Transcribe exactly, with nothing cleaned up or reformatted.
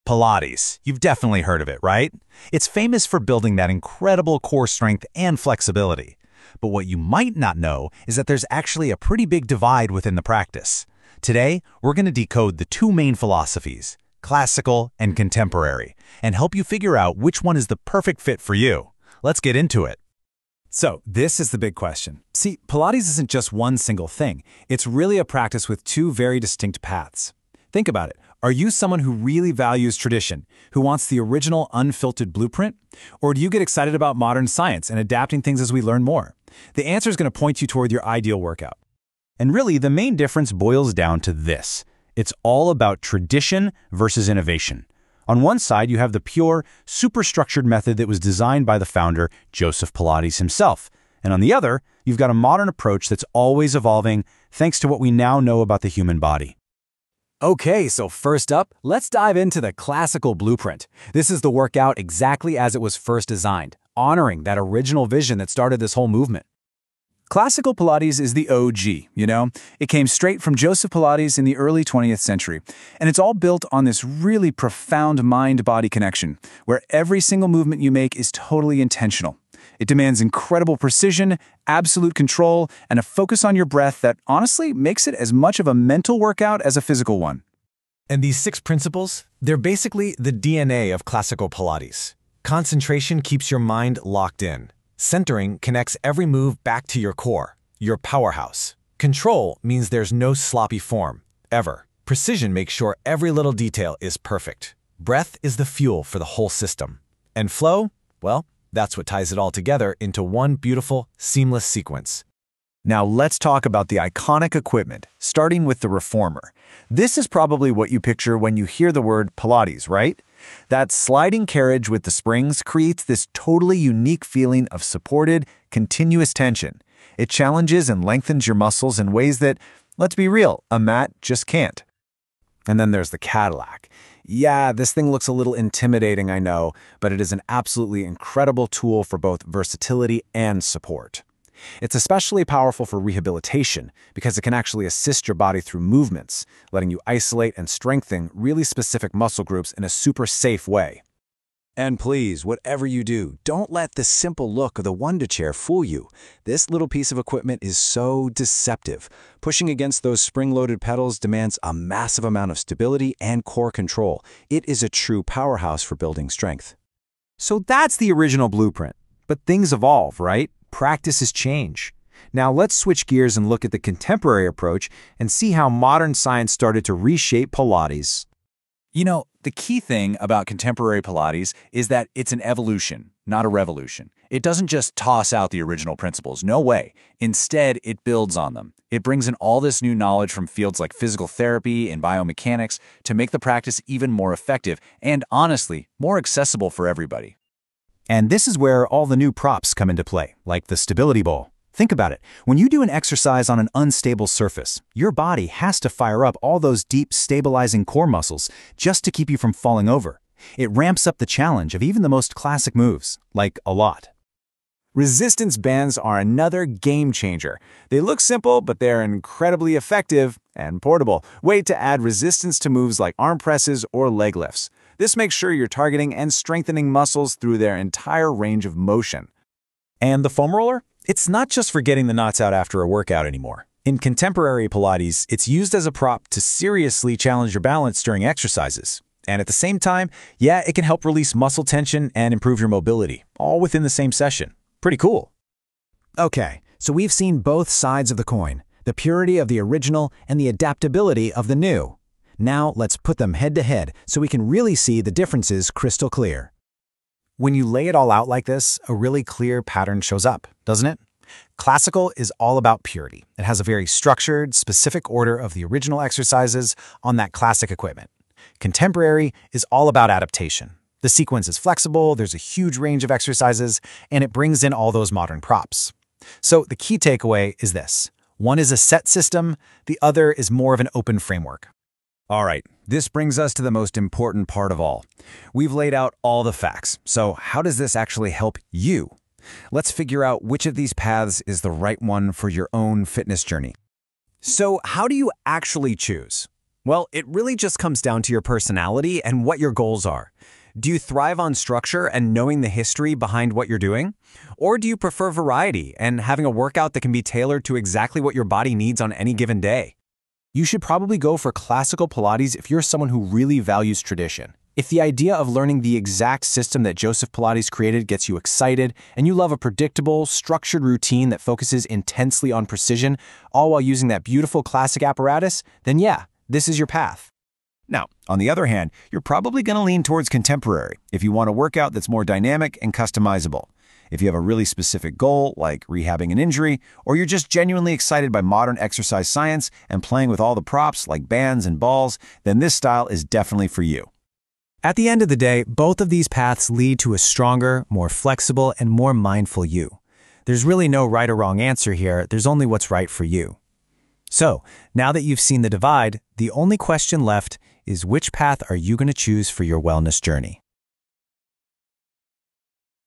Pilates. You've definitely heard of it, right? It's famous for building that incredible core strength and flexibility. But what you might not know is that there's actually a pretty big divide within the practice. Today, we're going to decode the two main philosophies, classical and contemporary, and help you figure out which one is the perfect fit for you. Let's get into it. So, this is the big question. See, Pilates isn't just one single thing. It's really a practice with two very distinct paths. Think about it. Are you someone who really values tradition, who wants the original unfiltered blueprint? Or do you get excited about modern science and adapting things as we learn more? The answer is going to point you toward your ideal workout. And really, the main difference boils down to this. It's all about tradition versus innovation. On one side, you have the pure, superstructured method that was designed by the founder, Joseph Pilates himself. And on the other, you've got a modern approach that's always evolving thanks to what we now know about the human body. Okay, so first up, let's dive into the classical blueprint. This is the workout exactly as it was first designed, honoring that original vision that started this whole movement. Classical Pilates is the O G, you know? It came straight from Joseph Pilates in the early twentieth century, and it's all built on this really profound mind-body connection, where every single movement you make is totally intentional. It demands incredible precision, absolute control, and a focus on your breath that honestly makes it as much of a mental workout as a physical one. And these six principles, they're basically the D N A of classical Pilates. Concentration keeps your mind locked in. Centering connects every move back to your core, your powerhouse. Control means there's no sloppy form, ever. Precision makes sure every little detail is perfect. Breath is the fuel for the whole system. And flow, well, that's what ties it all together into one beautiful, seamless sequence. Now let's talk about the iconic equipment, starting with the Reformer. This is probably what you picture when you hear the word Pilates, right? That sliding carriage with the springs creates this totally unique feeling of supported, continuous tension. It challenges and lengthens your muscles in ways that, let's be real, a mat just can't. And then there's the Cadillac. Yeah, this thing looks a little intimidating, I know, but it is an absolutely incredible tool for both versatility and support. It's especially powerful for rehabilitation because it can actually assist your body through movements, letting you isolate and strengthen really specific muscle groups in a super safe way. And please, whatever you do, don't let the simple look of the Wonder Chair fool you. This little piece of equipment is so deceptive. Pushing against those spring-loaded pedals demands a massive amount of stability and core control. It is a true powerhouse for building strength. So that's the original blueprint. But things evolve, right? Practices change. Now let's switch gears and look at the contemporary approach and see how modern science started to reshape Pilates. You know, the key thing about contemporary Pilates is that it's an evolution, not a revolution. It doesn't just toss out the original principles, no way. Instead, it builds on them. It brings in all this new knowledge from fields like physical therapy and biomechanics to make the practice even more effective and, honestly, more accessible for everybody. And this is where all the new props come into play, like the stability ball. Think about it. When you do an exercise on an unstable surface, your body has to fire up all those deep, stabilizing core muscles just to keep you from falling over. It ramps up the challenge of even the most classic moves, like a lot. Resistance bands are another game changer. They look simple, but they're incredibly effective and portable. Way to add resistance to moves like arm presses or leg lifts. This makes sure you're targeting and strengthening muscles through their entire range of motion. And the foam roller? It's not just for getting the knots out after a workout anymore. In contemporary Pilates, it's used as a prop to seriously challenge your balance during exercises. And at the same time, yeah, it can help release muscle tension and improve your mobility, all within the same session. Pretty cool. Okay, so we've seen both sides of the coin, the purity of the original and the adaptability of the new. Now let's put them head to head so we can really see the differences crystal clear. When you lay it all out like this, a really clear pattern shows up, doesn't it? Classical is all about purity. It has a very structured, specific order of the original exercises on that classic equipment. Contemporary is all about adaptation. The sequence is flexible, there's a huge range of exercises, and it brings in all those modern props. So the key takeaway is this. One is a set system, the other is more of an open framework. All right, this brings us to the most important part of all. We've laid out all the facts, so how does this actually help you? Let's figure out which of these paths is the right one for your own fitness journey. So how do you actually choose? Well, it really just comes down to your personality and what your goals are. Do you thrive on structure and knowing the history behind what you're doing? Or do you prefer variety and having a workout that can be tailored to exactly what your body needs on any given day? You should probably go for classical Pilates if you're someone who really values tradition. If the idea of learning the exact system that Joseph Pilates created gets you excited, and you love a predictable, structured routine that focuses intensely on precision, all while using that beautiful classic apparatus, then yeah, this is your path. Now, on the other hand, you're probably going to lean towards contemporary if you want a workout that's more dynamic and customizable. If you have a really specific goal, like rehabbing an injury, or you're just genuinely excited by modern exercise science and playing with all the props like bands and balls, then this style is definitely for you. At the end of the day, both of these paths lead to a stronger, more flexible, and more mindful you. There's really no right or wrong answer here, there's only what's right for you. So, now that you've seen the divide, the only question left is which path are you going to choose for your wellness journey?